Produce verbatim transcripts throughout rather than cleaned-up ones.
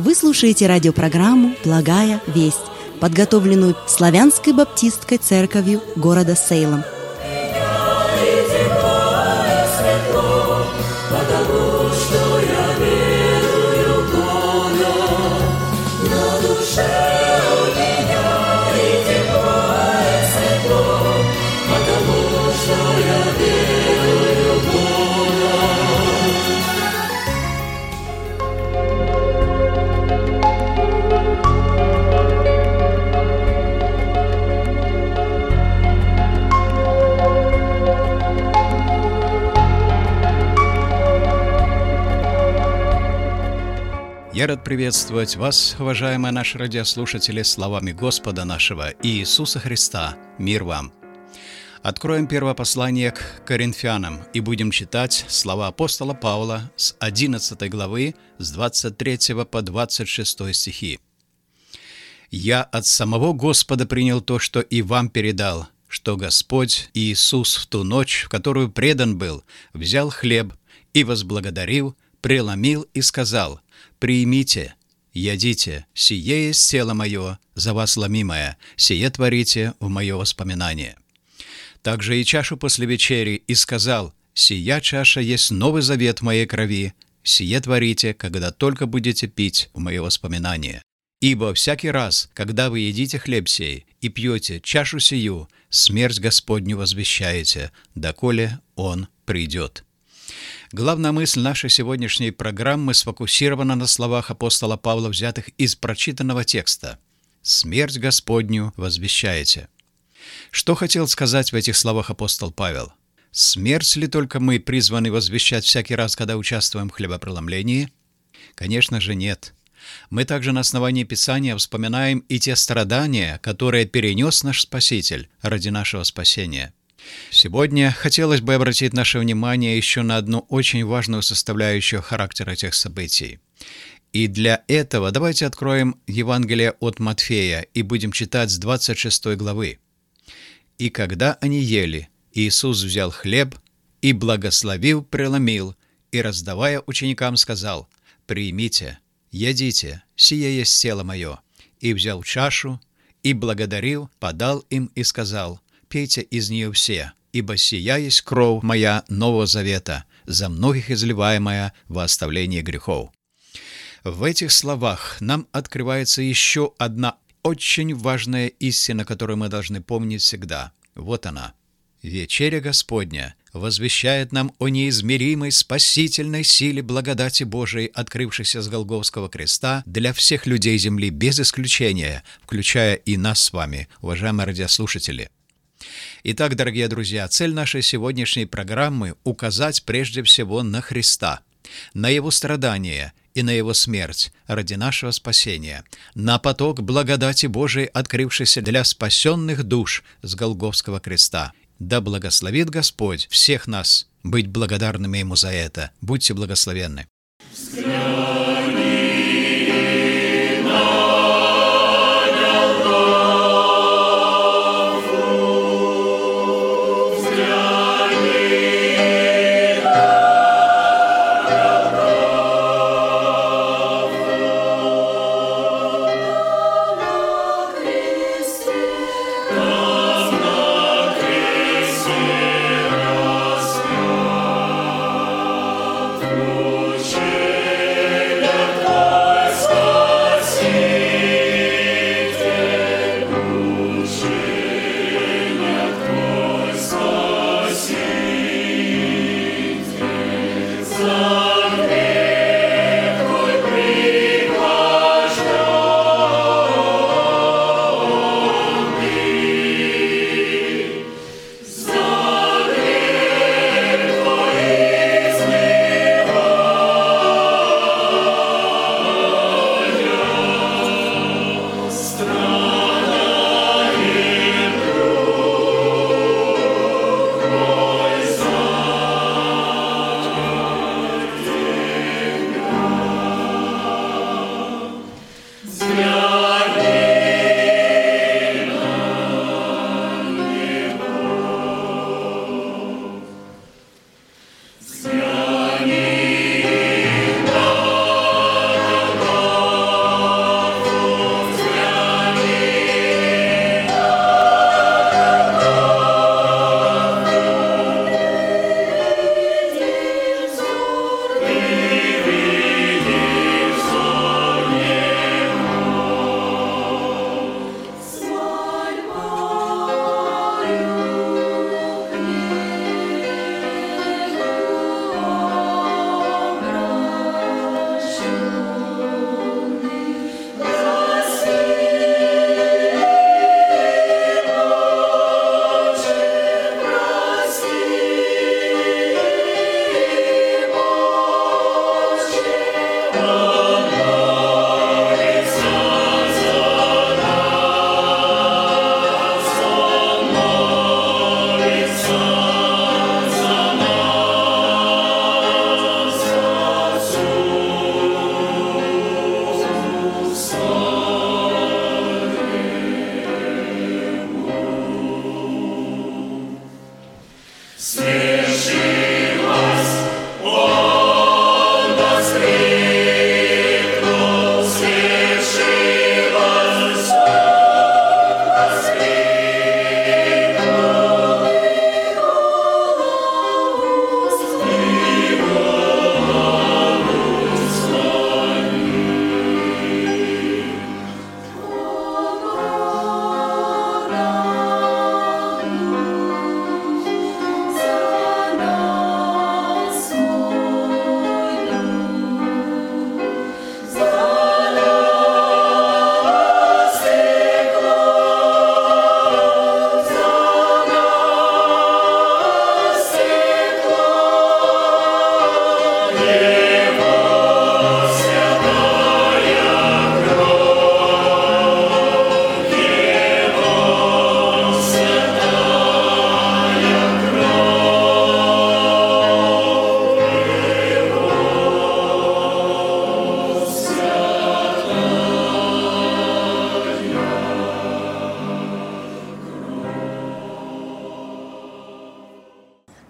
Вы слушаете радиопрограмму «Благая весть», подготовленную Славянской баптистской церковью города Сейлом. Я рад приветствовать вас, уважаемые наши радиослушатели, словами Господа нашего Иисуса Христа. Мир вам! Откроем первое послание к Коринфянам и будем читать слова апостола Павла с одиннадцатой главы, с двадцать третьего по двадцать шестой стихи. «Я от самого Господа принял то, что и вам передал, что Господь Иисус в ту ночь, в которую предан был, взял хлеб и возблагодарил, преломил и сказал: «Примите, ядите, сие есть тело мое, за вас ломимое, сие творите в мое воспоминание». Также и чашу после вечери и сказал: «Сия чаша есть новый завет в моей крови, сие творите, когда только будете пить в мое воспоминание. Ибо всякий раз, когда вы едите хлеб сей и пьете чашу сию, смерть Господню возвещаете, доколе Он придет». Главная мысль нашей сегодняшней программы сфокусирована на словах апостола Павла, взятых из прочитанного текста. «Смерть Господню возвещаете». Что хотел сказать в этих словах апостол Павел? Смерть ли только мы призваны возвещать всякий раз, когда участвуем в хлебопреломлении? Конечно же, нет. Мы также на основании Писания вспоминаем и те страдания, которые перенес наш Спаситель ради нашего спасения. Сегодня хотелось бы обратить наше внимание еще на одну очень важную составляющую характера этих событий. И для этого давайте откроем Евангелие от Матфея и будем читать с двадцать шестой главы. «И когда они ели, Иисус взял хлеб и, благословив, преломил, и, раздавая ученикам, сказал: «Примите, ядите, сие есть тело мое». И взял чашу, и, благодарил, подал им и сказал: «Пейте из нее все, ибо сия есть кровь моя нового завета, за многих изливаемая во оставление грехов». В этих словах нам открывается еще одна очень важная истина, которую мы должны помнить всегда. Вот она. Вечеря Господня возвещает нам о неизмеримой спасительной силе благодати Божией, открывшейся с Голгофского креста для всех людей земли без исключения, включая и нас с вами, уважаемые радиослушатели. Итак, дорогие друзья, цель нашей сегодняшней программы – указать прежде всего на Христа, на Его страдания и на Его смерть ради нашего спасения, на поток благодати Божией, открывшийся для спасенных душ с Голгофского креста. Да благословит Господь всех нас быть благодарными Ему за это. Будьте благословенны. Учитель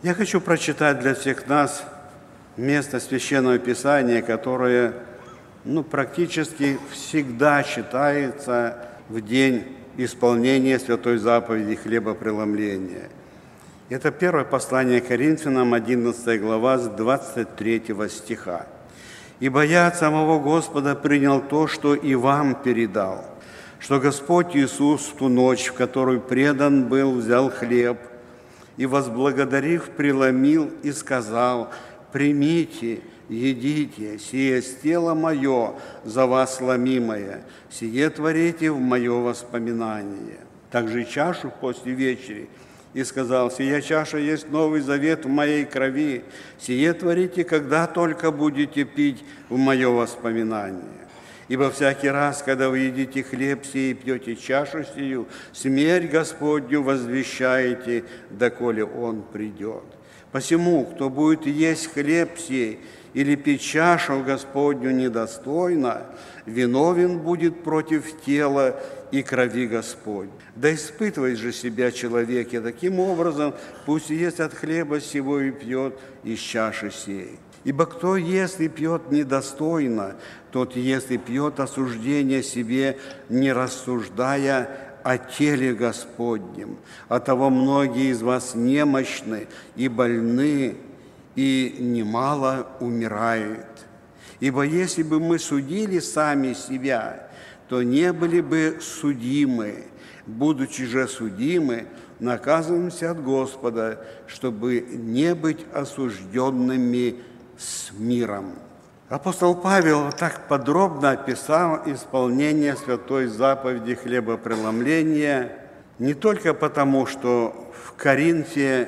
Я хочу прочитать для всех нас место Священного Писания, которое ну, практически всегда читается в день исполнения святой заповеди хлебопреломления. Это первое послание Коринфянам, одиннадцатая глава, с двадцать третьего стиха. «Ибо я от самого Господа принял то, что и вам передал, что Господь Иисус в ту ночь, в которую предан был, взял хлеб и, возблагодарив, преломил и сказал: примите, едите, сие есть тело мое, за вас ломимое, сие творите в мое воспоминание. Также чашу после вечери, и сказал: сия чаша есть новый завет в моей крови, сие творите, когда только будете пить в мое воспоминание. Ибо всякий раз, когда вы едите хлеб сей и пьете чашу сию, смерть Господню возвещаете, доколе Он придет. Посему, кто будет есть хлеб сей или пить чашу Господню недостойно, виновен будет против тела и крови Господь. Да испытывает же себя человек, и таким образом пусть ест от хлеба сего и пьет из чаши сей. Ибо кто ест и пьет недостойно, тот ест и пьет осуждение себе, не рассуждая о теле Господнем. Оттого многие из вас немощны и больны, и немало умирает. Ибо если бы мы судили сами себя, то не были бы судимы. Будучи же судимы, наказываемся от Господа, чтобы не быть осужденными с миром». Апостол Павел так подробно описал исполнение святой заповеди хлебопреломления не только потому, что в Коринфе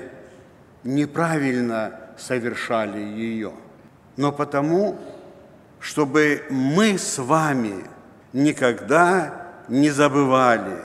неправильно совершали ее, но потому, чтобы мы с вами никогда не забывали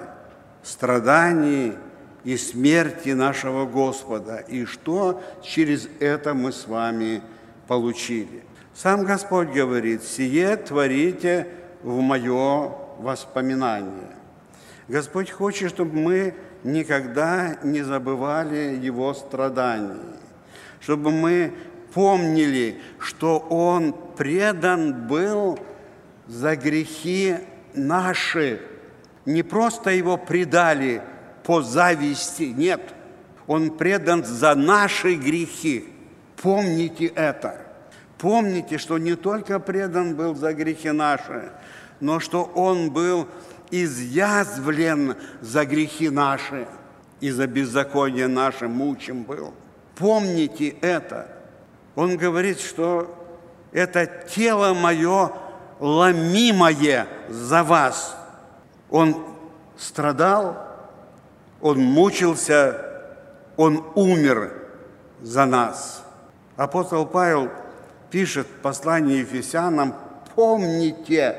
страданий и смерти нашего Господа, и что через это мы с вами получили. Сам Господь говорит: «Сие творите в мое воспоминание». Господь хочет, чтобы мы никогда не забывали Его страданий, чтобы мы помнили, что Он предан был за грехи наши. Не просто Его предали по зависти, нет. Он предан за наши грехи. Помните это. Помните, что не только предан был за грехи наши, но что Он был изъязвлен за грехи наши и за беззаконие наше мучим был. Помните это. Он говорит, что это тело мое ломимое за вас. Он страдал, Он мучился, Он умер за нас. Апостол Павел пишет в послании Ефесянам: помните,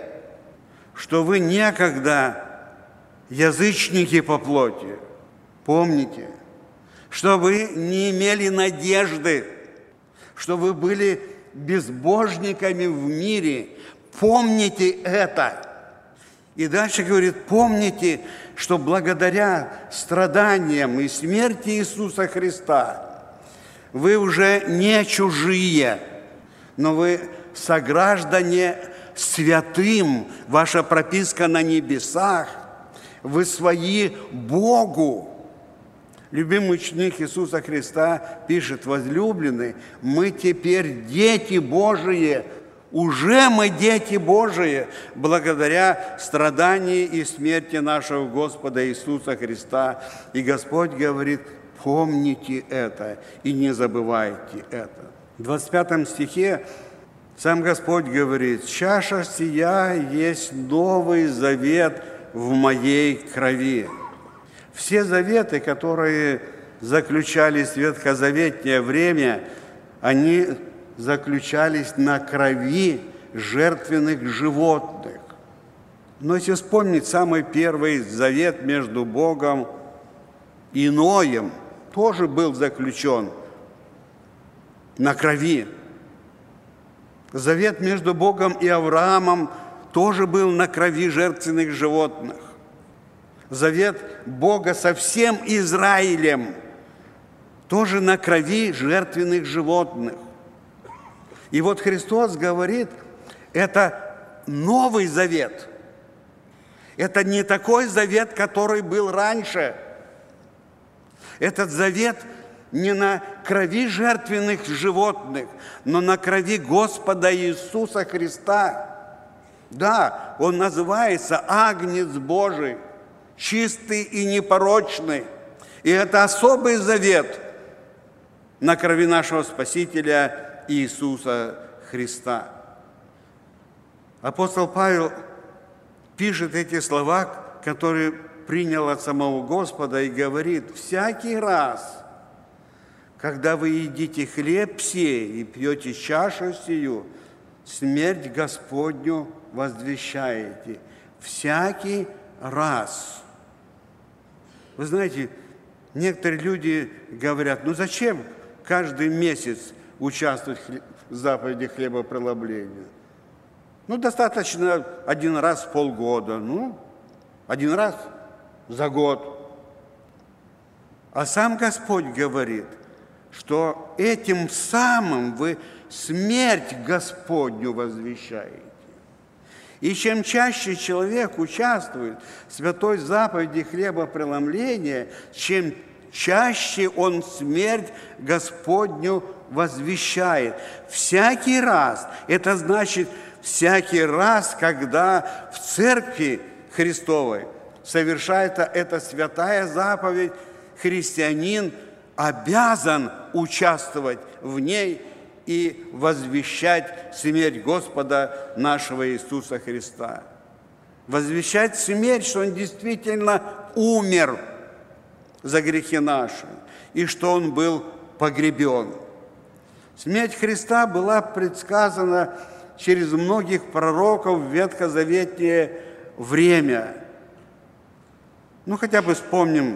что вы некогда язычники по плоти. Помните, что вы не имели надежды, что вы были безбожниками в мире. Помните это. И дальше говорит: помните, что благодаря страданиям и смерти Иисуса Христа вы уже не чужие, но вы сограждане святым, ваша прописка на небесах, вы свои Богу. Любимый ученик Иисуса Христа пишет: возлюбленный, мы теперь дети Божии, уже мы дети Божии, благодаря страданию и смерти нашего Господа Иисуса Христа. И Господь говорит: помните это и не забывайте это. В двадцать пятом стихе сам Господь говорит: «Чаша сия есть новый завет в моей крови». Все заветы, которые заключались в ветхозаветное время, они заключались на крови жертвенных животных. Но если вспомнить самый первый завет между Богом и Ноем, тоже был заключен на крови. Завет между Богом и Авраамом тоже был на крови жертвенных животных. Завет Бога со всем Израилем тоже на крови жертвенных животных. И вот Христос говорит, это новый завет. Это не такой завет, который был раньше. Этот завет не на крови жертвенных животных, но на крови Господа Иисуса Христа. Да, Он называется Агнец Божий, чистый и непорочный. И это особый завет на крови нашего Спасителя Иисуса Христа. Апостол Павел пишет эти слова, которые принял от самого Господа, и говорит: всякий раз, когда вы едите хлеб сей и пьете чашу сию, смерть Господню возвещаете. Всякий раз. Вы знаете, некоторые люди говорят: ну зачем каждый месяц участвовать в заповеди хлебопреломления? Ну, достаточно один раз в полгода, ну, один раз за год. А сам Господь говорит, что этим самым вы смерть Господню возвещаете. И чем чаще человек участвует в святой заповеди хлебопреломления, чем чаще он смерть Господню возвещает. Всякий раз, это значит, всякий раз, когда в церкви Христовой совершается эта святая заповедь, христианин обязан участвовать в ней и возвещать смерть Господа нашего Иисуса Христа. Возвещать смерть, что Он действительно умер за грехи наши и что Он был погребен. Смерть Христа была предсказана через многих пророков в ветхозаветное время. Ну, хотя бы вспомним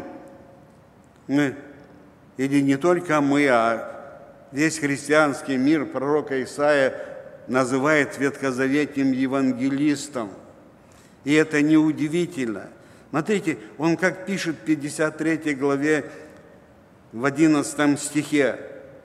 мы, или не только мы, а весь христианский мир пророка Исаия называет ветхозаветным евангелистом. И это неудивительно. Смотрите, он как пишет в пятьдесят третьей главе в одиннадцатом стихе: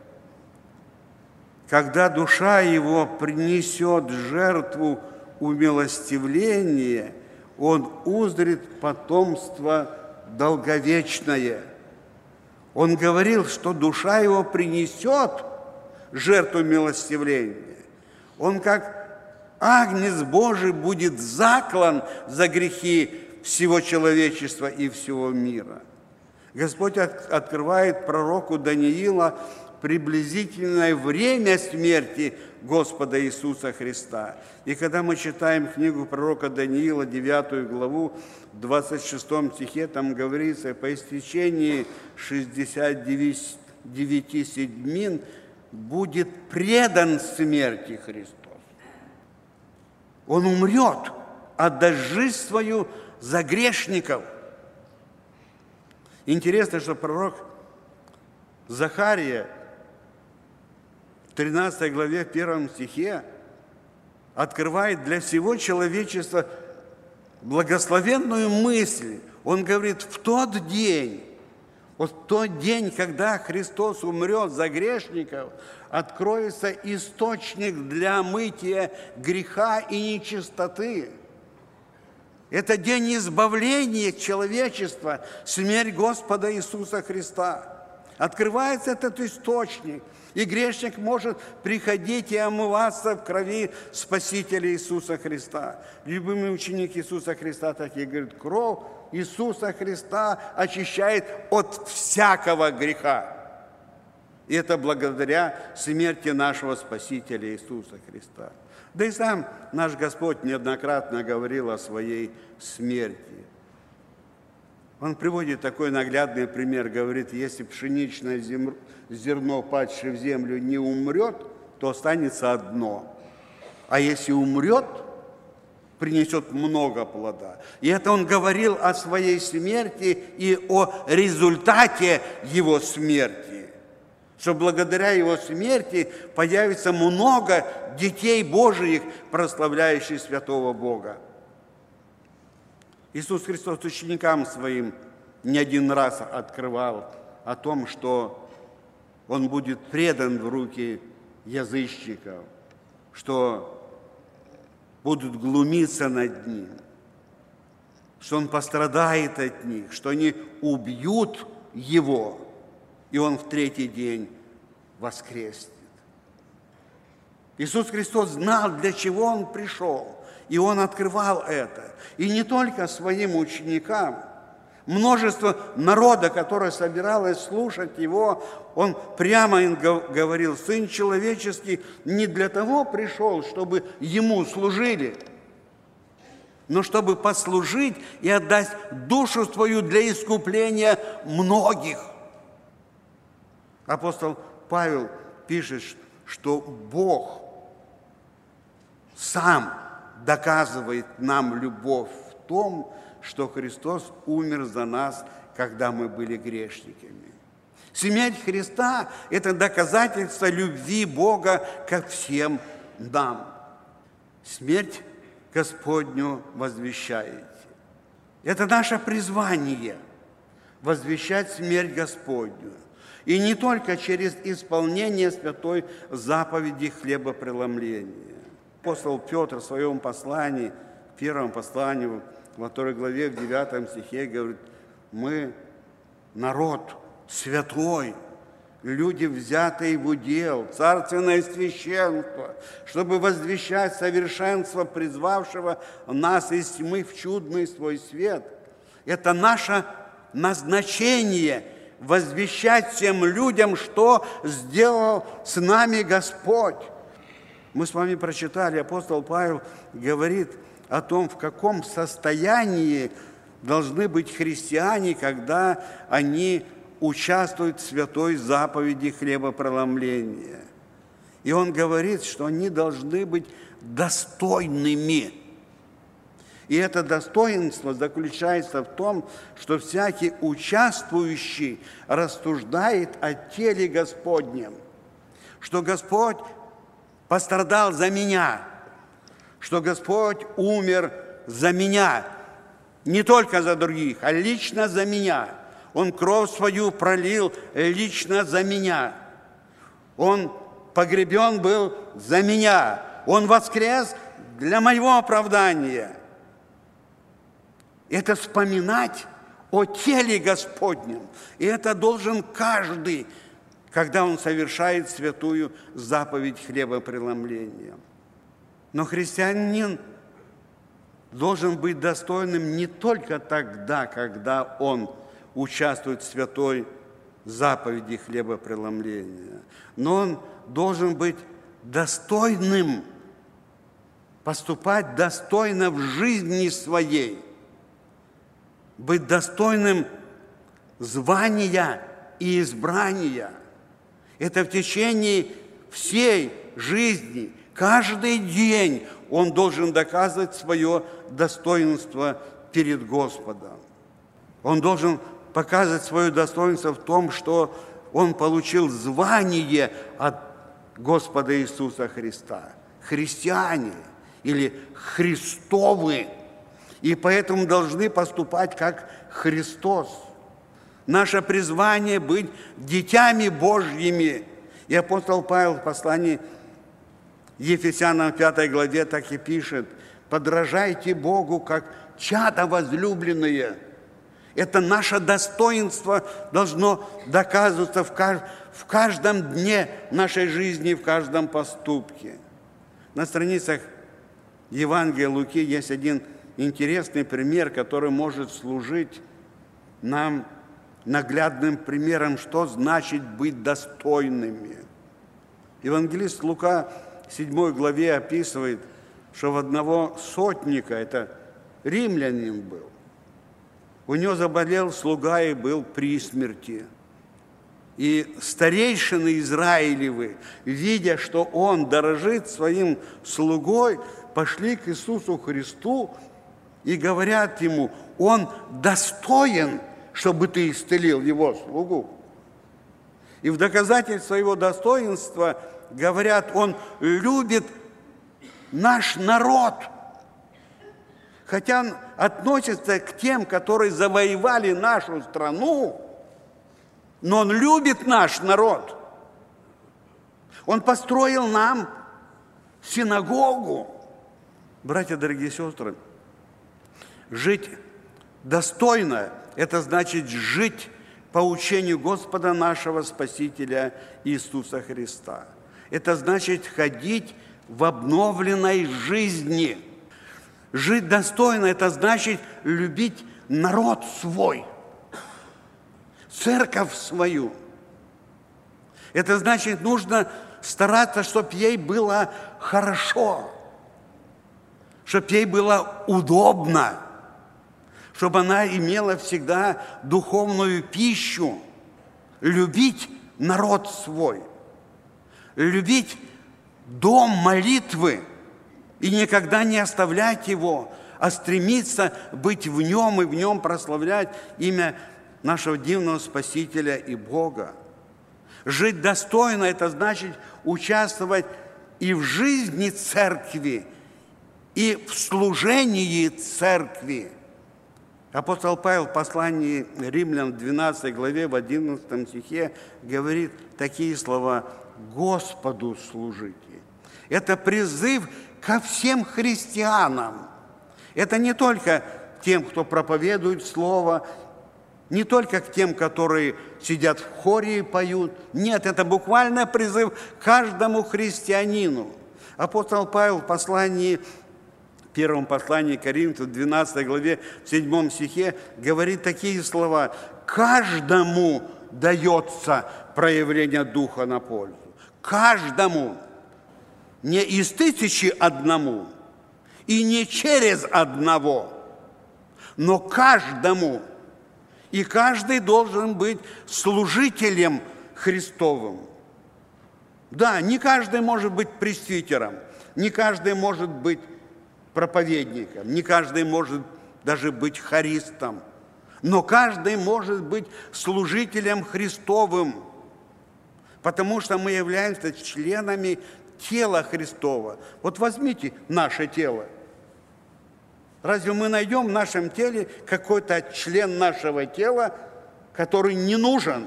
«Когда душа его принесет жертву умилостивления, он узрит потомство долговечное». Он говорил, что душа его принесет жертву милостивления. Он, как Агнец Божий, будет заклан за грехи всего человечества и всего мира. Господь открывает пророку Даниила приблизительное время смерти Господа Иисуса Христа. И когда мы читаем книгу пророка Даниила, девятую главу, в двадцать шестом стихе, там говорится: по истечении шестидесяти девяти седьмин будет предан смерти Христос. Он умрет, отдаст жизнь свою за грешников. Интересно, что пророк Захария в тринадцатой главе, в первом стихе открывает для всего человечества благословенную мысль. Он говорит: в тот день, вот в тот день, когда Христос умрет за грешников, откроется источник для омытия греха и нечистоты. Это день избавления человечества, смерть Господа Иисуса Христа. Открывается этот источник, и грешник может приходить и омываться в крови Спасителя Иисуса Христа. Любимый ученик Иисуса Христа так и говорит: кровь Иисуса Христа очищает от всякого греха. И это благодаря смерти нашего Спасителя Иисуса Христа. Да и сам наш Господь неоднократно говорил о своей смерти. Он приводит такой наглядный пример, говорит: если пшеничное зерно, падшее в землю, не умрет, то останется одно. А если умрет, принесет много плода. И это он говорил о своей смерти и о результате его смерти. Что благодаря его смерти появится много детей Божиих, прославляющих святого Бога. Иисус Христос ученикам своим не один раз открывал о том, что Он будет предан в руки язычников, что будут глумиться над Ним, что Он пострадает от них, что они убьют Его, и Он в третий день воскреснет. Иисус Христос знал, для чего Он пришел, и Он открывал это. И не только своим ученикам. Множество народа, которое собиралось слушать Его, Он прямо им говорил: Сын человеческий не для того пришел, чтобы Ему служили, но чтобы послужить и отдать душу свою для искупления многих. Апостол Павел пишет, что Бог сам доказывает нам любовь в том, что Христос умер за нас, когда мы были грешниками. Смерть Христа – это доказательство любви Бога ко всем нам. Смерть Господню возвещаете. Это наше призвание – возвещать смерть Господню. И не только через исполнение святой заповеди хлебопреломления. Апостол Петр в своем послании, в первом послании, во второй главе, в девятом стихе говорит: мы народ святой, люди, взятые в удел, царственное священство, чтобы возвещать совершенство призвавшего нас из тьмы в чудный свой свет. Это наше назначение – возвещать всем людям, что сделал с нами Господь. Мы с вами прочитали, апостол Павел говорит о том, в каком состоянии должны быть христиане, когда они участвуют в святой заповеди хлебопреломления. И он говорит, что они должны быть достойными. И это достоинство заключается в том, что всякий участвующий рассуждает о теле Господнем, что Господь пострадал за меня, что Господь умер за меня, не только за других, а лично за меня. Он кровь свою пролил лично за меня. Он погребен был за меня. Он воскрес для моего оправдания. Это вспоминать о теле Господнем. И это должен каждый, когда он совершает святую заповедь хлебопреломления. Но христианин должен быть достойным не только тогда, когда он участвует в святой заповеди хлебопреломления, но он должен быть достойным, поступать достойно в жизни своей, быть достойным звания и избрания. Это в течение всей жизни, каждый день он должен доказывать свое достоинство перед Господом. Он должен показывать свое достоинство в том, что он получил звание от Господа Иисуса Христа. Христиане или Христовы. И поэтому должны поступать как Христос. Наше призвание быть детьми Божьими. И апостол Павел в послании Ефесянам пятой главе так и пишет: подражайте Богу, как чада возлюбленные. Это наше достоинство должно доказываться в, кажд... в каждом дне нашей жизни, в каждом поступке. На страницах Евангелия Луки есть один интересный пример, который может служить нам наглядным примером, что значит быть достойными. Евангелист Лука в седьмой главе описывает, что в одного сотника, это римлянин был, у него заболел слуга и был при смерти. И старейшины Израилевы, видя, что он дорожит своим слугой, пошли к Иисусу Христу и говорят ему: он достоин, чтобы ты исцелил его слугу. И в доказательство его достоинства говорят: он любит наш народ. Хотя он относится к тем, которые завоевали нашу страну, но он любит наш народ. Он построил нам синагогу. Братья, дорогие сестры, жить достойно – это значит жить по учению Господа нашего Спасителя Иисуса Христа. Это значит ходить в обновленной жизни. Жить достойно – это значит любить народ свой, церковь свою. Это значит, нужно стараться, чтобы ей было хорошо, чтобы ей было удобно, чтобы она имела всегда духовную пищу, любить народ свой, любить дом молитвы и никогда не оставлять его, а стремиться быть в нем и в нем прославлять имя нашего дивного Спасителя и Бога. Жить достойно – это значит участвовать и в жизни церкви, и в служении церкви. Апостол Павел в послании Римлян в двенадцатой главе, в одиннадцатом стихе говорит такие слова: «Господу служите». Это призыв ко всем христианам. Это не только тем, кто проповедует Слово, не только к тем, которые сидят в хоре и поют. Нет, это буквально призыв каждому христианину. Апостол Павел в послании, в первом послании к Коринфянам, в двенадцатой главе, в седьмом стихе, говорит такие слова: «Каждому дается проявление Духа на пользу». Каждому. Не из тысячи одному и не через одного, но каждому. И каждый должен быть служителем Христовым. Да, не каждый может быть пресвитером, не каждый может быть проповедником, не каждый может даже быть хористом, но каждый может быть служителем Христовым, потому что мы являемся членами тела Христова. Вот возьмите наше тело. Разве мы найдем в нашем теле какой-то член нашего тела, который не нужен,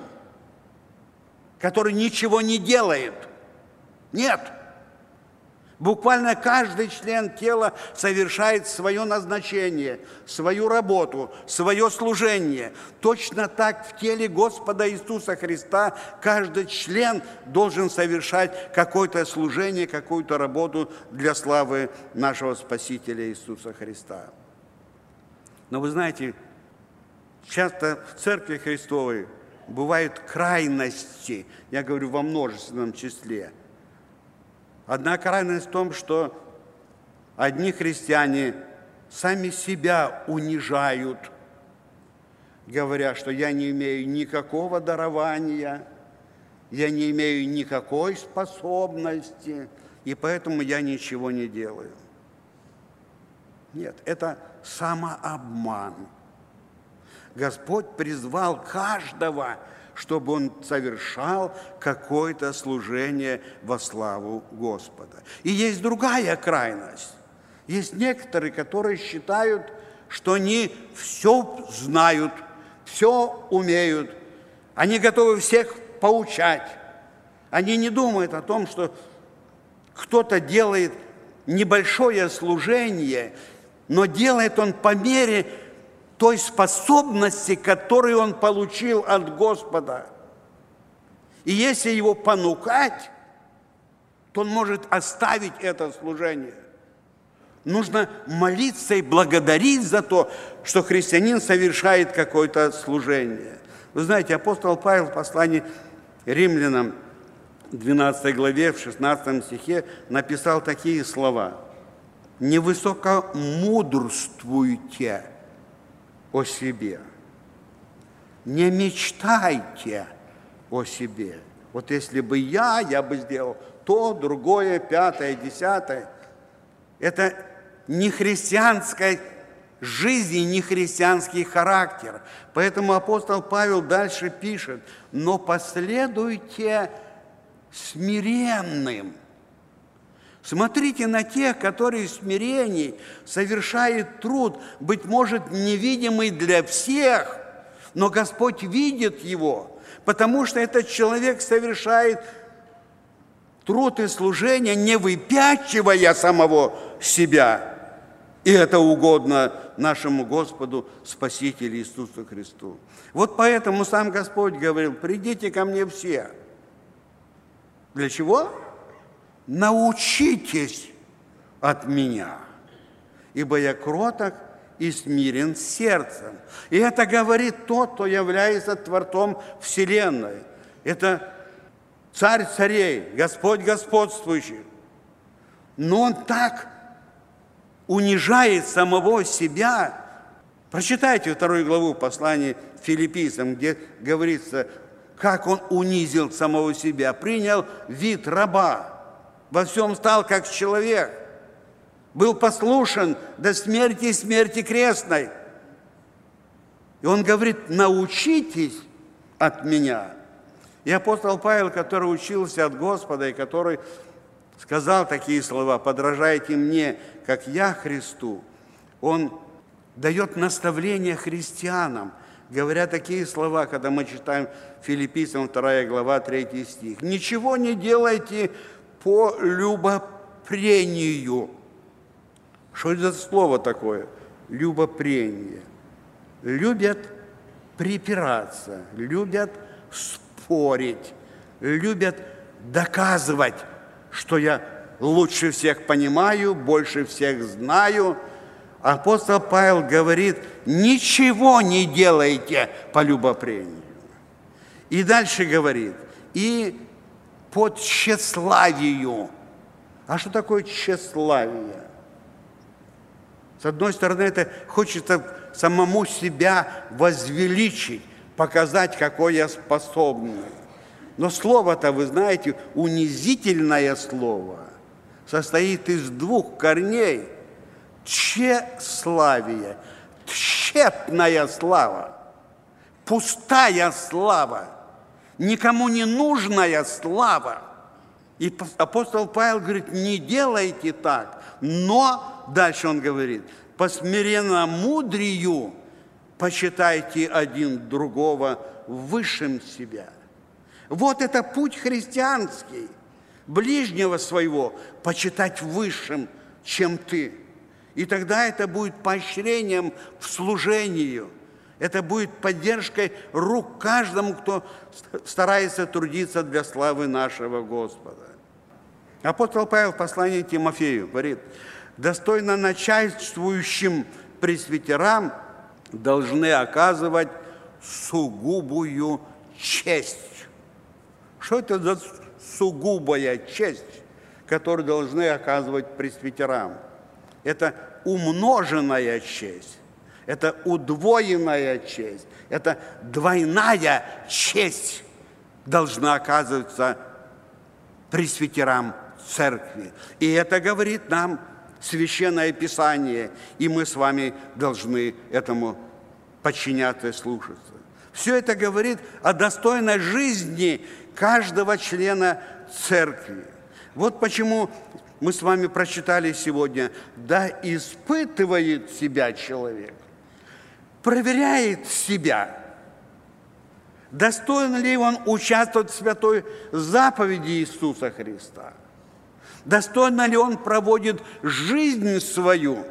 который ничего не делает? Нет. Буквально каждый член тела совершает свое назначение, свою работу, свое служение. Точно так в теле Господа Иисуса Христа каждый член должен совершать какое-то служение, какую-то работу для славы нашего Спасителя Иисуса Христа. Но вы знаете, часто в Церкви Христовой бывают крайности, я говорю во множественном числе. Одна крайность в том, что одни христиане сами себя унижают, говоря, что я не имею никакого дарования, я не имею никакой способности, и поэтому я ничего не делаю. Нет, это самообман. Господь призвал каждого, чтобы он совершал какое-то служение во славу Господа. И есть другая крайность. Есть некоторые, которые считают, что они все знают, все умеют. Они готовы всех поучать. Они не думают о том, что кто-то делает небольшое служение, но делает он по мере той способности, которую он получил от Господа. И если его понукать, то он может оставить это служение. Нужно молиться и благодарить за то, что христианин совершает какое-то служение. Вы знаете, апостол Павел в послании Римлянам в двенадцатой главе, в шестнадцатом стихе написал такие слова: «Не высокомудрствуйте о себе, не мечтайте о себе». Вот если бы я, я бы сделал то, другое, пятое, десятое. Это не христианская жизнь, не христианский характер. Поэтому апостол Павел дальше пишет: «Но последуйте смиренным». Смотрите на тех, которые в смирении совершают труд, быть может, невидимый для всех, но Господь видит его, потому что этот человек совершает труд и служение, не выпячивая самого себя. И это угодно нашему Господу, Спасителю Иисусу Христу. Вот поэтому сам Господь говорил: придите ко мне все. Для чего? Научитесь от меня, ибо я кроток и смирен сердцем. И это говорит тот, кто является Творцом Вселенной. Это Царь царей, Господь господствующий. Но Он так унижает самого себя. Прочитайте вторую главу послания Филиппийцам, где говорится, как Он унизил самого себя, принял вид раба, во всем стал как человек, был послушен до смерти и смерти крестной. И Он говорит: научитесь от меня. И апостол Павел, который учился от Господа и который сказал такие слова: подражайте мне, как я Христу, он дает наставление христианам, говоря такие слова, когда мы читаем Филиппийцам вторая глава, третий стих. «Ничего не делайте по любопрению». Что это за слово такое? Любопрение. Любят припираться, любят спорить, любят доказывать, что я лучше всех понимаю, больше всех знаю. Апостол Павел говорит: ничего не делайте по любопрению. И дальше говорит: и по тщеславию. А что такое тщеславие? С одной стороны, это хочется самому себя возвеличить, показать, какой я способный. Но слово-то, вы знаете, унизительное слово, состоит из двух корней. Тщеславие, тщетная слава, пустая слава, никому не нужная слава. И апостол Павел говорит: не делайте так, но, дальше он говорит, по смиренномудрию почитайте один другого высшим себя. Вот это путь христианский, ближнего своего почитать высшим, чем ты. И тогда это будет поощрением в служении, это будет поддержкой рук каждому, кто старается трудиться для славы нашего Господа. Апостол Павел в послании Тимофею говорит: достойно начальствующим пресвитерам должны оказывать сугубую честь. Что это за сугубая честь, которую должны оказывать пресвитерам? Это умноженная честь, это удвоенная честь, это двойная честь должна оказываться пресвитерам церкви. И это говорит нам Священное Писание, и мы с вами должны этому подчиняться и слушаться. Все это говорит о достойной жизни каждого члена церкви. Вот почему мы с вами прочитали сегодня: да испытывает себя человек, проверяет себя, достоин ли он участвовать в святой заповеди Иисуса Христа, достойно ли он проводит жизнь свою,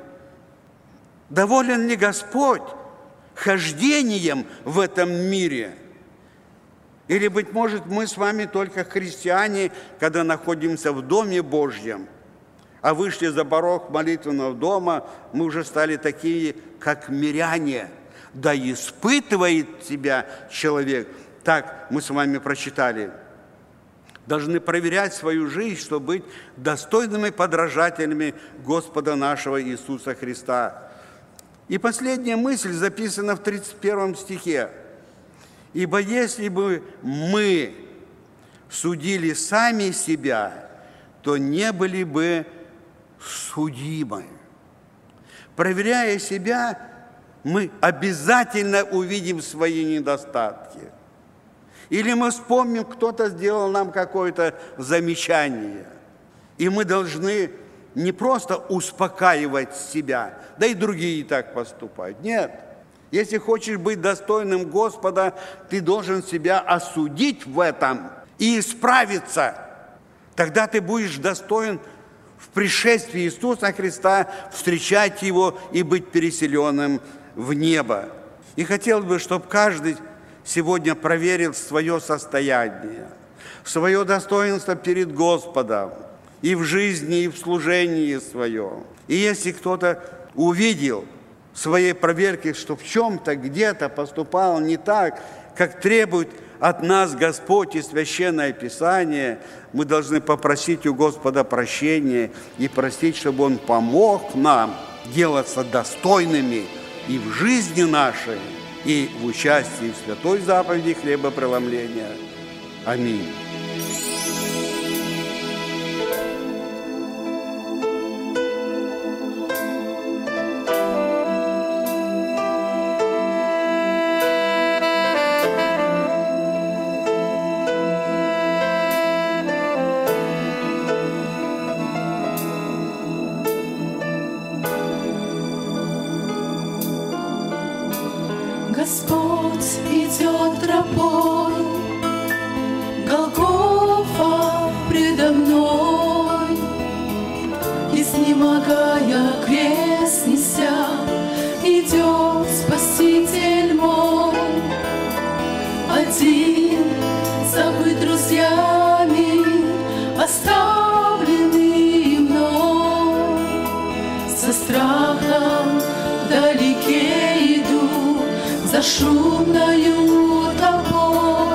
доволен ли Господь хождением в этом мире. Или, быть может, мы с вами только христиане, когда находимся в Доме Божьем, а вышли за порог молитвенного дома, мы уже стали такие, как миряне. Да испытывает себя человек. Так мы с вами прочитали. Должны проверять свою жизнь, чтобы быть достойными подражателями Господа нашего Иисуса Христа. И последняя мысль записана в тридцать первом стихе. «Ибо если бы мы судили сами себя, то не были бы судимы». Проверяя себя, мы обязательно увидим свои недостатки. Или мы вспомним, кто-то сделал нам какое-то замечание, и мы должны не просто успокаивать себя, да и другие так поступают. Нет. Если хочешь быть достойным Господа, ты должен себя осудить в этом и исправиться. Тогда ты будешь достоин в пришествии Иисуса Христа встречать Его и быть переселенным в небо. И хотел бы, чтобы каждый сегодня проверил свое состояние, свое достоинство перед Господом и в жизни, и в служении своем. И если кто-то увидел в своей проверке, что в чем-то, где-то поступал не так, как требует от нас Господь и Священное Писание, мы должны попросить у Господа прощения и просить, чтобы Он помог нам делаться достойными и в жизни нашей, и в участии в святой заповеди хлебопреломления. Аминь. Господь идет тропой, Голгофа предо мной, и, снемогая крест неся, идет Спаситель мой. Один, забыт друзьями, оставленный мной, со страхом вдалеке иду за шумною толпой.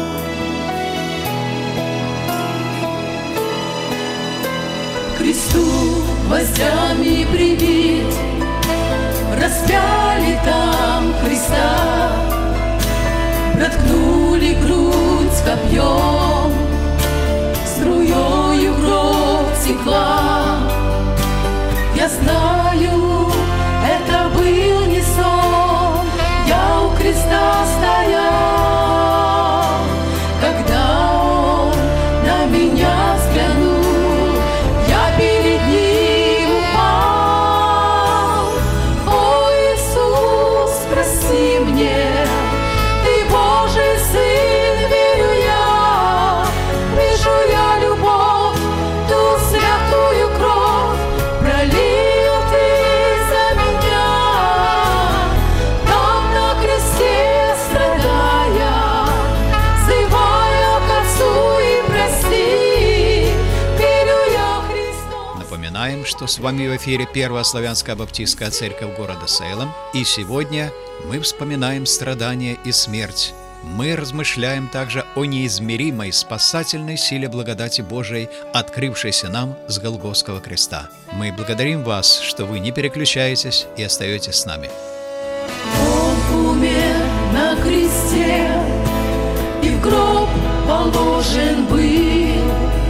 К кресту гвоздями прибит, распяли там Христа, проткнули грудь копьем, струёю кровь текла. Я знаю, это был не сон, я у креста стоял, когда Он на меня взглянул, я перед Ним упал. О, Иисус, прости мне, Ты Божий Сын, верю я, вижу я любовь, ту святую кровь пролил Ты за меня. Там на кресте страдая, взывая к Отцу и прости, верю я Христос. Напоминаем, что с вами в эфире Первая славянская баптистская церковь города Сейлом, и сегодня мы вспоминаем страдания и смерть. Мы размышляем также о неизмеримой спасательной силе благодати Божией, открывшейся нам с Голгофского креста. Мы благодарим вас, что вы не переключаетесь и остаетесь с нами. Он умер на кресте и в гроб положен был.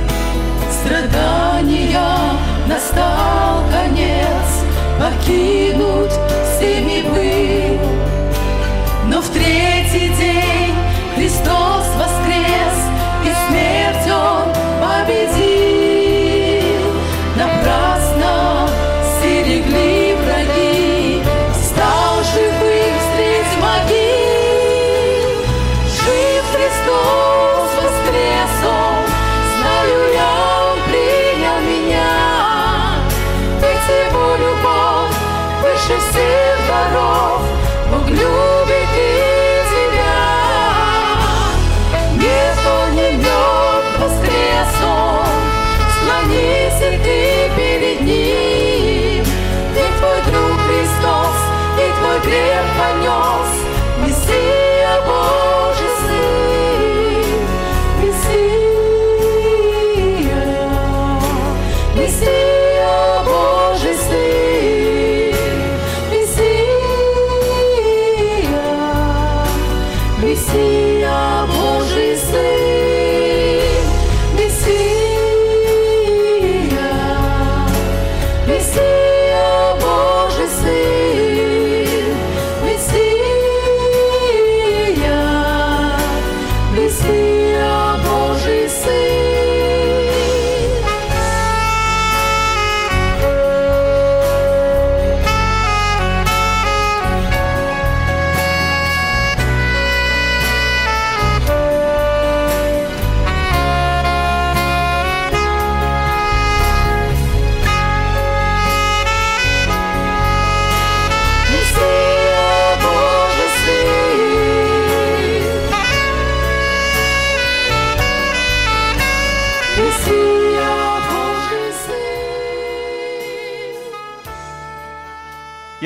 Страдания настал конец, покинут всеми был. Но в третий день Христос воскрес, и смерть Он победил. Напрасно стерегли враги, стал живым средь могил. Жив Христос, воскрес Он, знаю я, Он принял меня. Ведь Его любовь выше всех даров, Бог любит и тебя. Нет, Он не мертв, воскрес Он, склонись и ты перед Ним. Ведь твой друг Христос и твой грех понес, Мессия Божий Сын, Мессия, Мессия Божий Сын, Мессия, Мессия Божий Сын, Мессия, Мессия Божий Сын, Мессия.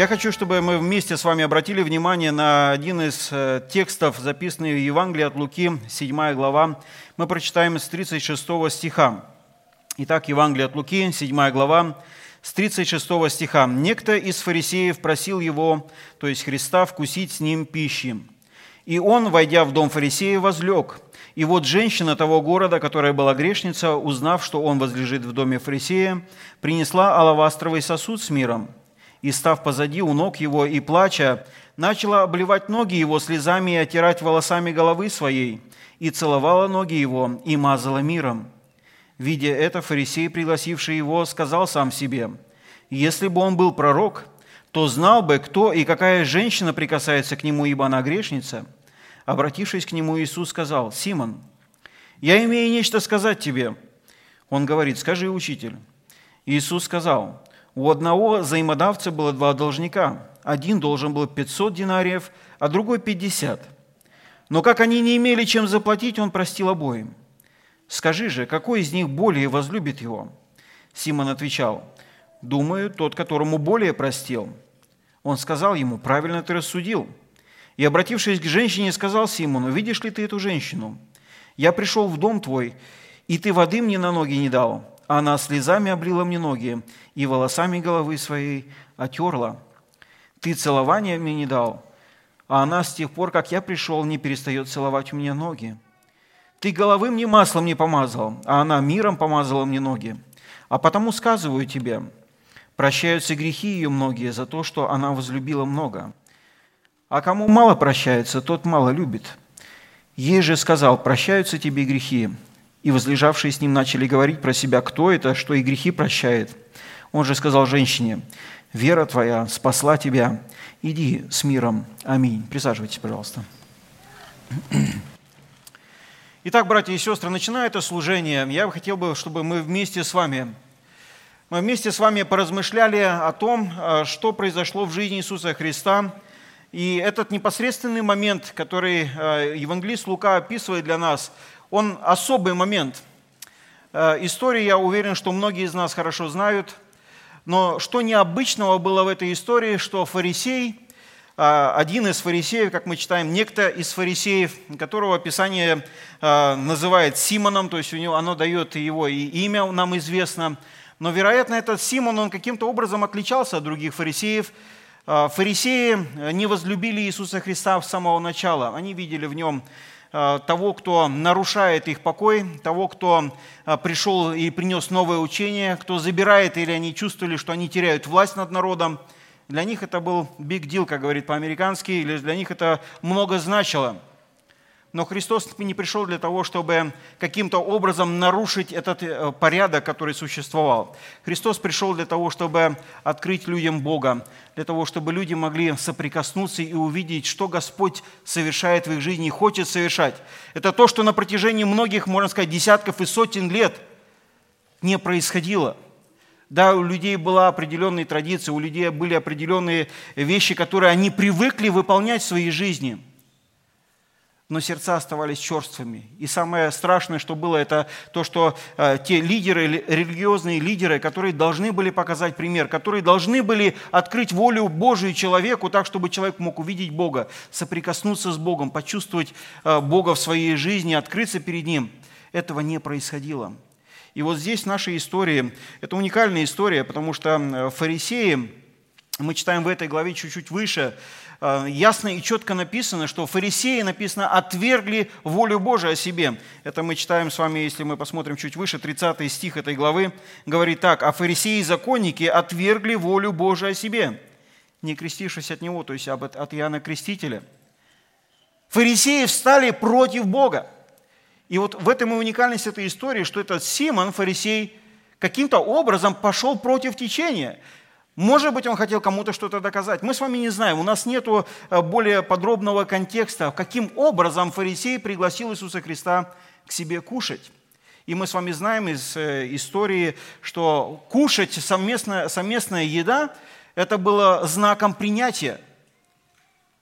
Я хочу, чтобы мы вместе с вами обратили внимание на один из текстов, записанных в Евангелии от Луки, седьмая глава. Мы прочитаем с тридцать шестого стиха. Итак, Евангелие от Луки, седьмая глава, с тридцать шестого стиха. «Некто из фарисеев просил его, то есть Христа, вкусить с ним пищи. И он, войдя в дом фарисея, возлег. И вот женщина того города, которая была грешница, узнав, что он возлежит в доме фарисея, принесла алавастровый сосуд с миром. И, став позади у ног его и плача, начала обливать ноги его слезами и отирать волосами головы своей, и целовала ноги его, и мазала миром. Видя это, фарисей, пригласивший его, сказал сам себе: если бы он был пророк, то знал бы, кто и какая женщина прикасается к нему, ибо она грешница». Обратившись к нему, Иисус сказал: «Симон, я имею нечто сказать тебе». Он говорит: «Скажи, учитель». Иисус сказал: «У одного взаимодавца было два должника. Один должен был пятьсот динариев, а другой пятьдесят. Но как они не имели чем заплатить, он простил обоим. Скажи же, какой из них более возлюбит его?» Симон отвечал: «Думаю, тот, которому более простил». Он сказал ему: «Правильно ты рассудил». И, обратившись к женщине, сказал Симону: «Видишь ли ты эту женщину? Я пришел в дом твой, и ты воды мне на ноги не дал, а она слезами облила мне ноги и волосами головы своей отерла. Ты целования мне не дал, а она с тех пор, как я пришел, не перестает целовать у меня ноги. Ты головы мне маслом не помазал, а она миром помазала мне ноги. А потому сказываю тебе, прощаются грехи ее многие за то, что она возлюбила много. А кому мало прощается, тот мало любит. Ей же сказал: прощаются тебе грехи. И возлежавшие с ним начали говорить про себя: кто это, что и грехи прощает? Он же сказал женщине: вера твоя спасла тебя, иди с миром. Аминь». Присаживайтесь, пожалуйста. Итак, братья и сестры, начиная это служение, я бы хотел, бы, чтобы мы вместе с вами, мы вместе с вами поразмышляли о том, что произошло в жизни Иисуса Христа. И этот непосредственный момент, который евангелист Лука описывает для нас, он особый момент. Историю, я уверен, что многие из нас хорошо знают, но что необычного было в этой истории, что фарисей, один из фарисеев, как мы читаем, некто из фарисеев, которого Писание называет Симоном, то есть у него оно дает его и имя, нам известно, но, вероятно, этот Симон, он каким-то образом отличался от других фарисеев. Фарисеи не возлюбили Иисуса Христа с самого начала. Они видели в нем того, кто нарушает их покой, того, кто пришел и принес новое учение, кто забирает, или они чувствовали, что они теряют власть над народом. Для них это был big deal, как говорит по-американски, или для них это много значило. Но Христос не пришел для того, чтобы каким-то образом нарушить этот порядок, который существовал. Христос пришел для того, чтобы открыть людям Бога, для того, чтобы люди могли соприкоснуться и увидеть, что Господь совершает в их жизни и хочет совершать. Это то, что на протяжении многих, можно сказать, десятков и сотен лет не происходило. Да, у людей была определенная традиция, у людей были определенные вещи, которые они привыкли выполнять в своей жизни, но сердца оставались черствыми. И самое страшное, что было, это то, что э, те лидеры, религиозные лидеры, которые должны были показать пример, которые должны были открыть волю Божию человеку так, чтобы человек мог увидеть Бога, соприкоснуться с Богом, почувствовать э, Бога в своей жизни, открыться перед Ним. Этого не происходило. И вот здесь в нашей истории, это уникальная история, потому что фарисеи, мы читаем в этой главе чуть-чуть выше, ясно и четко написано, что фарисеи, написано, отвергли волю Божию о себе. Это мы читаем с вами, если мы посмотрим чуть выше, тридцатый стих этой главы, говорит так: «А фарисеи и законники отвергли волю Божию о себе, не крестившись от него», то есть от Иоанна Крестителя. Фарисеи встали против Бога. И вот в этом и уникальность этой истории, что этот Симон, фарисей, каким-то образом пошел против течения. Может быть, он хотел кому-то что-то доказать. Мы с вами не знаем, у нас нет более подробного контекста, каким образом фарисей пригласил Иисуса Христа к себе кушать. И мы с вами знаем из истории, что кушать, совместная, совместная еда, это было знаком принятия.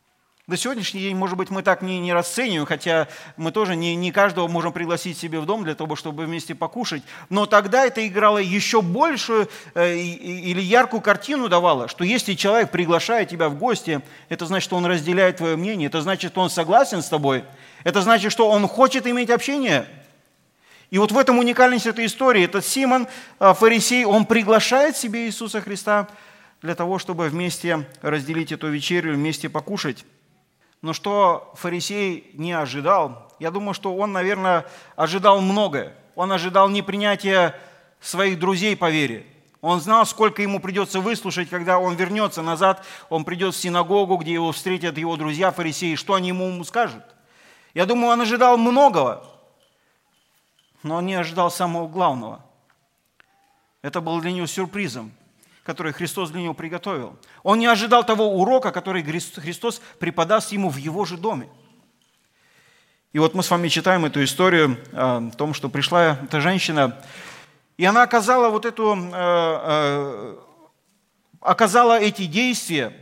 До сегодняшний день, может быть, мы так не, не расцениваем, хотя мы тоже не, не каждого можем пригласить себе в дом для того, чтобы вместе покушать. Но тогда это играло еще большую э, или яркую картину давало, что если человек приглашает тебя в гости, это значит, что он разделяет твое мнение, это значит, что он согласен с тобой, это значит, что он хочет иметь общение. И вот в этом уникальность этой истории. Этот Симон, фарисей, он приглашает себе Иисуса Христа для того, чтобы вместе разделить эту вечерю, вместе покушать. Но что фарисей не ожидал, я думаю, что он, наверное, ожидал многое. Он ожидал непринятия своих друзей по вере. Он знал, сколько ему придется выслушать, когда он вернется назад, он придет в синагогу, где его встретят его друзья, фарисеи, что они ему скажут. Я думаю, он ожидал многого, но он не ожидал самого главного. Это было для него сюрпризом, который Христос для него приготовил. Он не ожидал того урока, который Христос преподаст ему в его же доме. И вот мы с вами читаем эту историю о том, что пришла эта женщина, и она оказала вот эту, оказала эти действия,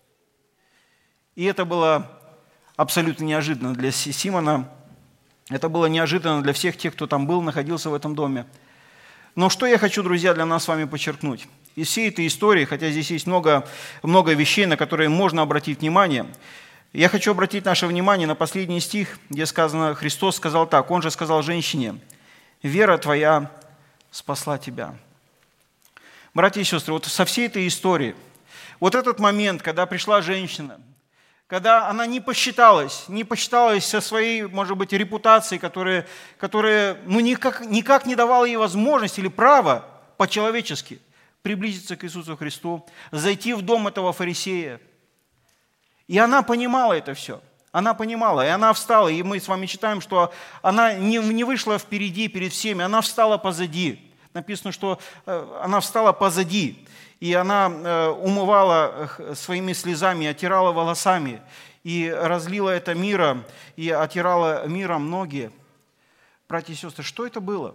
и это было абсолютно неожиданно для Симона, это было неожиданно для всех тех, кто там был, находился в этом доме. Но что я хочу, друзья, для нас с вами подчеркнуть? Из всей этой истории, хотя здесь есть много, много вещей, на которые можно обратить внимание, я хочу обратить наше внимание на последний стих, где сказано, Христос сказал так, Он же сказал женщине, «Вера твоя спасла тебя». Братья и сестры, вот со всей этой истории, вот этот момент, когда пришла женщина, когда она не посчиталась, не посчиталась со своей, может быть, репутацией, которая, которая ну, никак, никак не давала ей возможности или права по-человечески приблизиться к Иисусу Христу, зайти в дом этого фарисея. И она понимала это все. Она понимала, и она встала, и мы с вами читаем, что она не, не вышла впереди перед всеми, она встала позади. Написано, что она встала позади, и она умывала своими слезами, оттирала волосами, и разлила это миром, и оттирала миром ноги. Братья и сестры, что это было?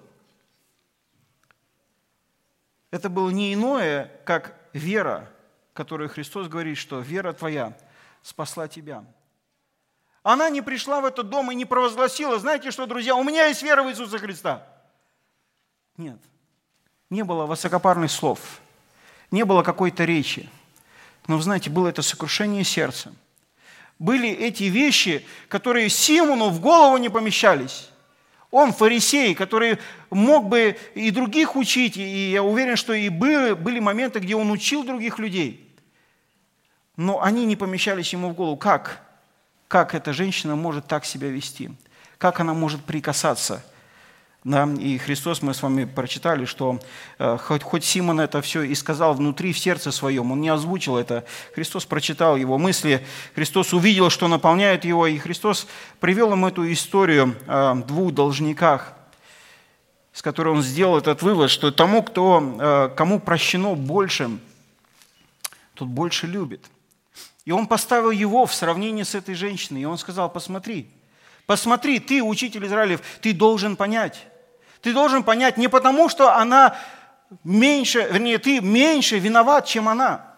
Это было не иное, как вера, которую Христос говорит, что вера твоя спасла тебя. Она не пришла в этот дом и не провозгласила, знаете что, друзья, у меня есть вера в Иисуса Христа. Нет, не было высокопарных слов, не было какой-то речи. Но, знаете, было это сокрушение сердца. Были эти вещи, которые Симону в голову не помещались. Он фарисей, который мог бы и других учить, и я уверен, что и были, были моменты, где он учил других людей. Но они не помещались ему в голову. Как? Как эта женщина может так себя вести? Как она может прикасаться? Да? И Христос, мы с вами прочитали, что э, хоть, хоть Симон это все и сказал внутри, в сердце своем, он не озвучил это. Христос прочитал его мысли, Христос увидел, что наполняет его, и Христос привел им эту историю о двух должниках, с которой он сделал этот вывод, что тому, кто, э, кому прощено больше, тот больше любит. И он поставил его в сравнении с этой женщиной, и он сказал, посмотри, посмотри, ты, учитель Израилев, ты должен понять. Ты должен понять не потому, что она меньше, вернее, ты меньше виноват, чем она.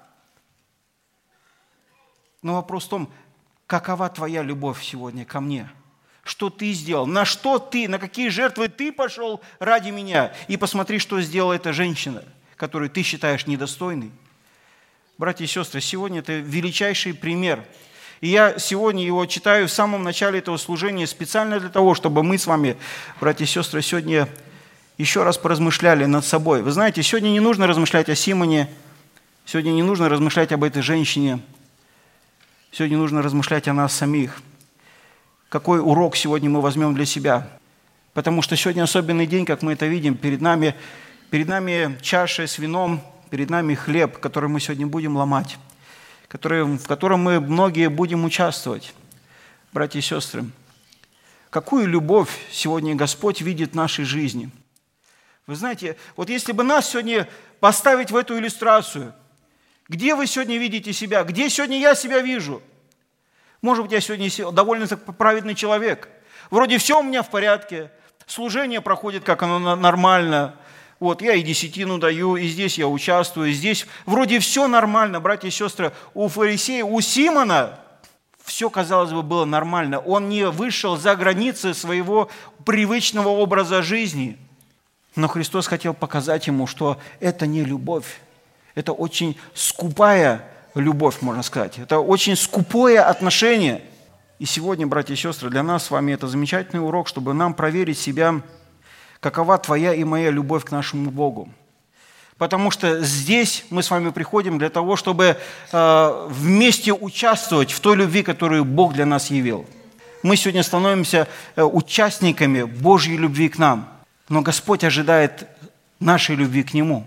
Но вопрос в том, какова твоя любовь сегодня ко мне? Что ты сделал? На что ты, на какие жертвы ты пошел ради меня? И посмотри, что сделала эта женщина, которую ты считаешь недостойной. Братья и сестры, сегодня это величайший пример. И я сегодня его читаю в самом начале этого служения специально для того, чтобы мы с вами, братья и сестры, сегодня еще раз поразмышляли над собой. Вы знаете, сегодня не нужно размышлять о Симоне, сегодня не нужно размышлять об этой женщине, сегодня нужно размышлять о нас самих. Какой урок сегодня мы возьмем для себя? Потому что сегодня особенный день, как мы это видим, перед нами, перед нами чаша с вином, перед нами хлеб, который мы сегодня будем ломать, который, в котором мы многие будем участвовать. Братья и сестры, какую любовь сегодня Господь видит в нашей жизни? Вы знаете, вот если бы нас сегодня поставить в эту иллюстрацию, где вы сегодня видите себя? Где сегодня я себя вижу? Может быть, я сегодня довольно праведный человек. Вроде все у меня в порядке, служение проходит как оно нормально. Вот, я и десятину даю, и здесь я участвую, и здесь вроде все нормально, братья и сестры. У фарисея, у Симона все, казалось бы, было нормально. Он не вышел за границы своего привычного образа жизни. Но Христос хотел показать ему, что это не любовь. Это очень скупая любовь, можно сказать. Это очень скупое отношение. И сегодня, братья и сестры, для нас с вами это замечательный урок, чтобы нам проверить себя, какова твоя и моя любовь к нашему Богу. Потому что здесь мы с вами приходим для того, чтобы э, вместе участвовать в той любви, которую Бог для нас явил. Мы сегодня становимся э, участниками Божьей любви к нам. Но Господь ожидает нашей любви к Нему.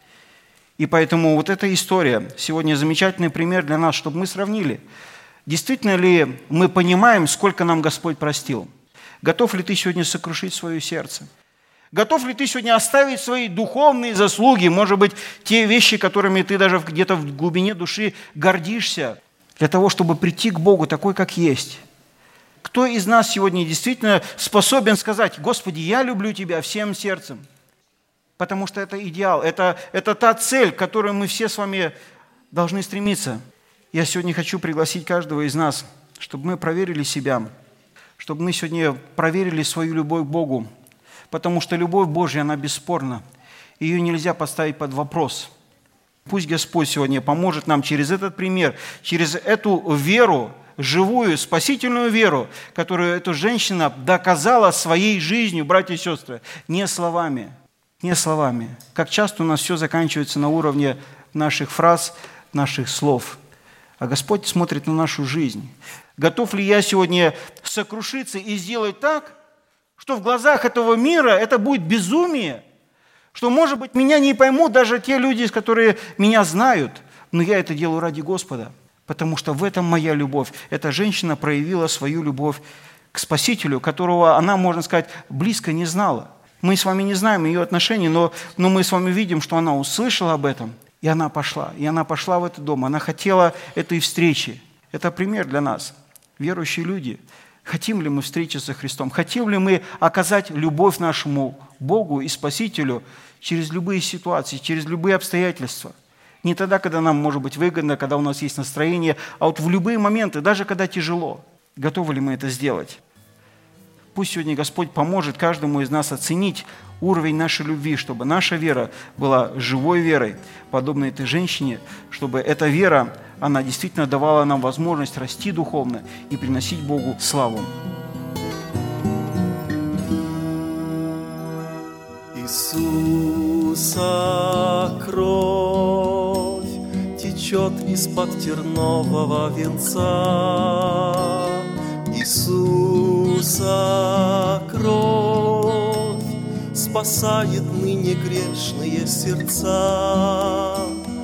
И поэтому вот эта история сегодня замечательный пример для нас, чтобы мы сравнили, действительно ли мы понимаем, сколько нам Господь простил. Готов ли ты сегодня сокрушить свое сердце? Готов ли ты сегодня оставить свои духовные заслуги, может быть, те вещи, которыми ты даже где-то в глубине души гордишься, для того, чтобы прийти к Богу такой, как есть? Кто из нас сегодня действительно способен сказать: «Господи, я люблю Тебя всем сердцем»? Потому что это идеал, это, это та цель, к которой мы все с вами должны стремиться. Я сегодня хочу пригласить каждого из нас, чтобы мы проверили себя, чтобы мы сегодня проверили свою любовь к Богу. Потому что любовь Божья, она бесспорна. Ее нельзя поставить под вопрос. Пусть Господь сегодня поможет нам через этот пример, через эту веру, живую, спасительную веру, которую эта женщина доказала своей жизнью, братья и сестры, не словами, не словами. Как часто у нас все заканчивается на уровне наших фраз, наших слов. А Господь смотрит на нашу жизнь. Готов ли я сегодня сокрушиться и сделать так, что в глазах этого мира это будет безумие, что, может быть, меня не поймут даже те люди, которые меня знают, но я это делаю ради Господа, потому что в этом моя любовь. Эта женщина проявила свою любовь к Спасителю, которого она, можно сказать, близко не знала. Мы с вами не знаем ее отношений, но, но мы с вами видим, что она услышала об этом, и она пошла. И она пошла в этот дом, она хотела этой встречи. Это пример для нас, верующие люди. Хотим ли мы встречи со Христом? Хотим ли мы оказать любовь нашему Богу и Спасителю через любые ситуации, через любые обстоятельства? Не тогда, когда нам может быть выгодно, когда у нас есть настроение, а вот в любые моменты, даже когда тяжело. Готовы ли мы это сделать? Пусть сегодня Господь поможет каждому из нас оценить уровень нашей любви, чтобы наша вера была живой верой, подобно этой женщине, чтобы эта вера, она действительно давала нам возможность расти духовно и приносить Богу славу. Иисуса кровь течет из-под тернового венца. Иисуса кровь спасает ныне грешные сердца.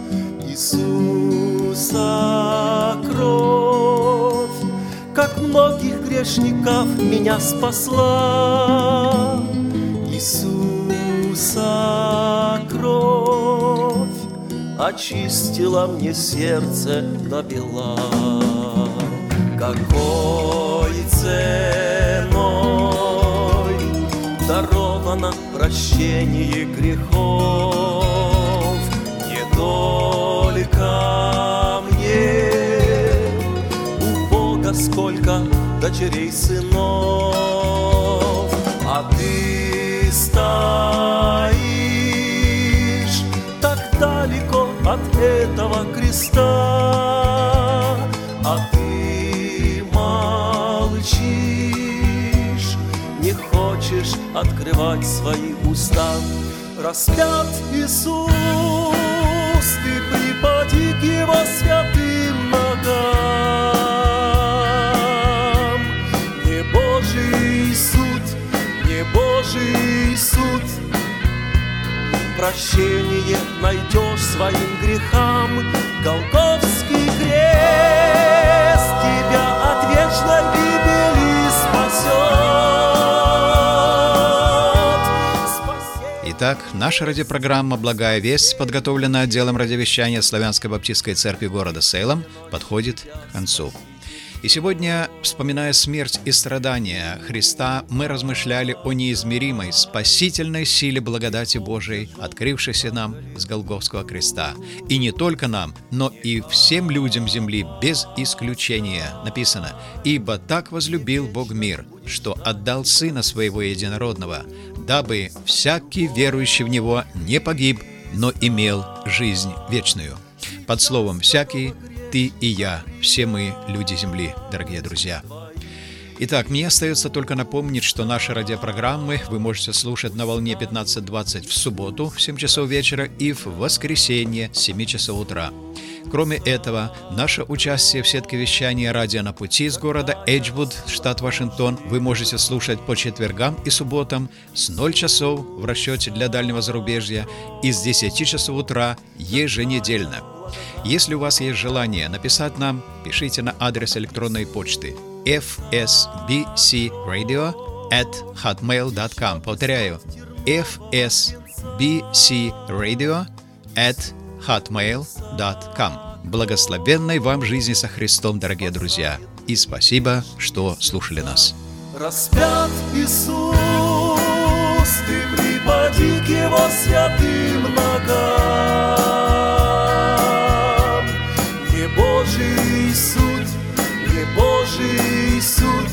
Иисуса кровь, как многих грешников, меня спасла. Иисуса кровь очистила мне сердце добела. Какой ценой даровано прощение грехов, не только мне, у Бога сколько дочерей, сынов, а ты стоишь так далеко от этого креста, а ты молчишь, не хочешь открывать свои уста. Распят Иисус, ты припади к Его святым ногам. Не Божий суд, не Божий суд, прощение найдешь своим грехам. Голгофский крест тебя от вечной гибели спасет. Итак, наша радиопрограмма «Благая весть», подготовленная отделом радиовещания Славянской Баптистской Церкви города Сейлом, подходит к концу. И сегодня, вспоминая смерть и страдания Христа, мы размышляли о неизмеримой спасительной силе благодати Божией, открывшейся нам с Голгофского креста. И не только нам, но и всем людям земли без исключения. Написано: «Ибо так возлюбил Бог мир, что отдал Сына Своего Единородного, дабы всякий верующий в Него не погиб, но имел жизнь вечную». Под словом «всякий» ты и я, все мы люди земли, дорогие друзья. Итак, мне остается только напомнить, что наши радиопрограммы вы можете слушать на волне пятнадцать двадцать в субботу в семь часов вечера и в воскресенье с семи часов утра. Кроме этого, наше участие в сетке вещания «Радио на пути» из города Эджвуд, штат Вашингтон, вы можете слушать по четвергам и субботам с ноль часов в расчете для дальнего зарубежья и с десяти часов утра еженедельно. Если у вас есть желание написать нам, пишите на адрес электронной почты эф эс би си радио at hotmail dot com. Повторяю, эф эс би си радио at hotmail dot com. Благословенной вам жизни со Христом, дорогие друзья, и спасибо, что слушали нас. Распят Иисус, ты припади к Его святым ногам. Не Божий суд, не Божий суд,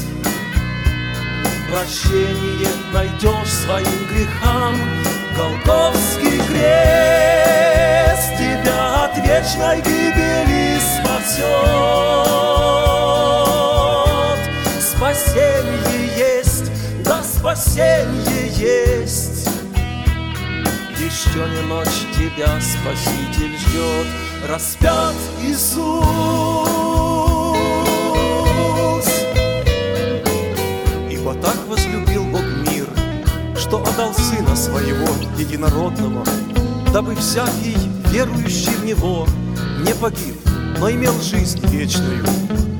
прощение найдешь своим грехам. Голгофский крест тебя от вечной гибели спасет. Спасение есть, да спасение есть. Еще не ночь, тебя Спаситель ждет. Распят Иисус, ибо так возлюбил Бог мир, что отдал Сына Своего Единородного, дабы всякий, верующий в Него, не погиб, но имел жизнь вечную.